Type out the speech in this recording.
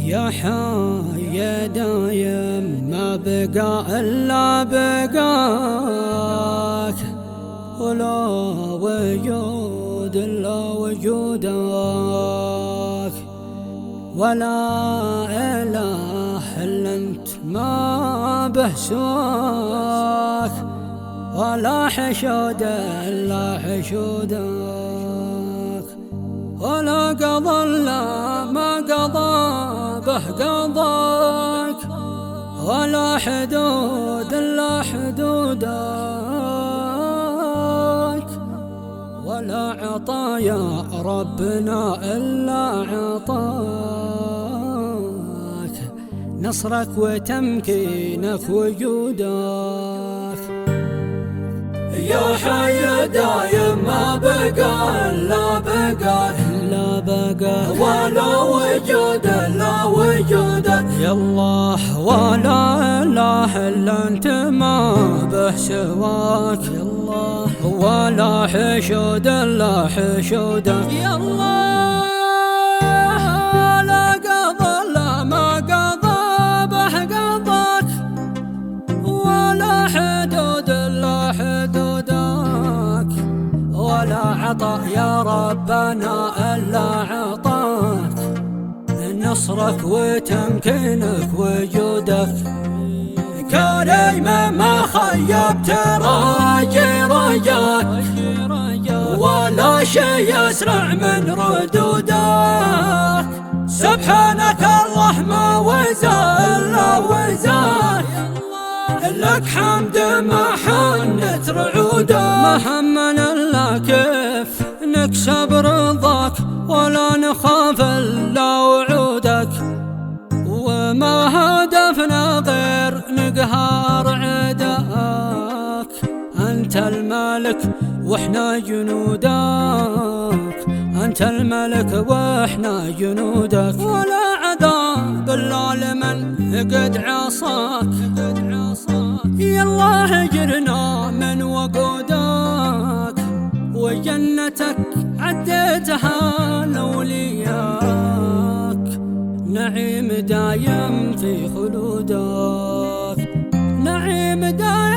يا حي دايم ما بقى إلا بقاك، ولا وجود إلا وجودك، ولا إله إلا أنت ما به سواك، ولا حشود إلا حشودك، ولا قضى إلا ما قضى به قضاك، ولا حدود إلا حدودك، ولا عطايا ربنا إلا عطاك، نصرك وتمكينك وجودك. يا حي دايم ما بقى إلا بقاك، ولا وجود إلا وجودك، يا الله ولا إله إلا أنت ما به سواك، يا الله ولا حشود إلا حشودك، يا الله لا قضى إلا ما قضى به قضاك، ولا حدود إلا حدودك، ولا عطاء يا ربنا إلا عطاك، نصرك وتمكينك وجودك، كريم ما خيبت راجي رجاك، ولا شي يسرع من ردودك، سبحانك الله ما وزال وزاك، لك حمد ما حنت رعودك، ما همنا إلا كيف نكسب رضاك، ولا نخاف إلا وعودك، وما هدفنا غير نقهر عداك، أنت الملك وإحنا جنودك، أنت الملك وإحنا جنودك، ولا عذاب إلا لمن قد عصاك، يا الله اجرنا من وقودك، وجنتك عديتها لولياك، نعيم دايم في خلودك، نعيم دايم